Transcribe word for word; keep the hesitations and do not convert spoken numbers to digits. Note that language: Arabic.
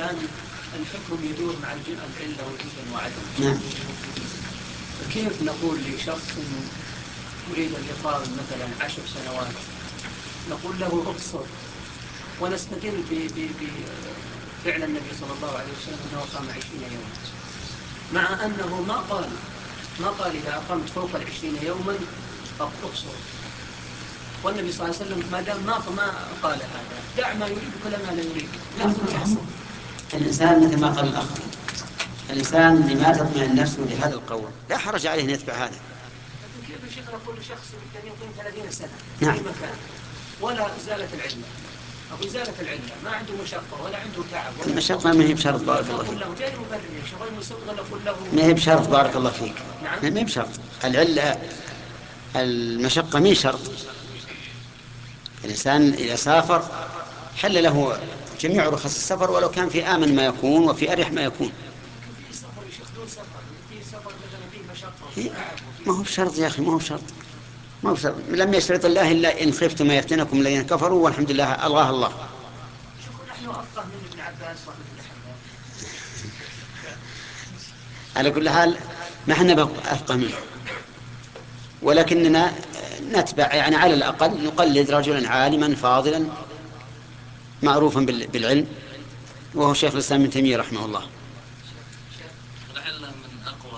الآن الحكم يدور مع العلة والحكم وعدم. نعم. فكيف نقول لشخص يريد أن يقام مثلا عشر سنوات نقول له اقصر، ونستدل بفعل النبي صلى الله عليه وسلم أنه قام عشرين يوما، مع أنه ما قال ما قال إذا أقمت فوق العشرين يوما اقصر. والنبي صلى الله عليه وسلم ما دام ما ما قال هذا دع ما يريد كل ما لا يريد. الإنسان مثل ما قال الأخ، الإنسان لما تطمئن نفسه لهذا القول لا حرج عليه أن يتبع هذا. كيف الشيخ نقول لشخص يمكن يقيم ثلاثين سنة نعم. في مكان ولا إزالة العلة أو إزالة العلة، ما عنده مشقة ولا عنده تعب ولا المشقة ما هي بشرط بارك الله فيك. ما هي بشرط بارك الله فيك. نعم. ما هي بشرط العلة، المشقة مين شرط. الإنسان إذا سافر حل له جميع رخص السفر ولو كان في آمن ما يكون وفي أريح ما يكون. ما هو بشرط يا أخي، ما هو بشرط، ما هو بشرط. لم يشرط الله إلا إن خفتم يفتنكم الذين كفروا والحمد لله ألغاه الله. نحن أفقه من ابن عباس وابن الحباب. على كل حال ما احنا أفقه منه، ولكننا نتبع يعني على الأقل نقلد رجلا عالما فاضلا معروفا بالعلم، وهو شيخ الإسلام ابن تيمية رحمه الله.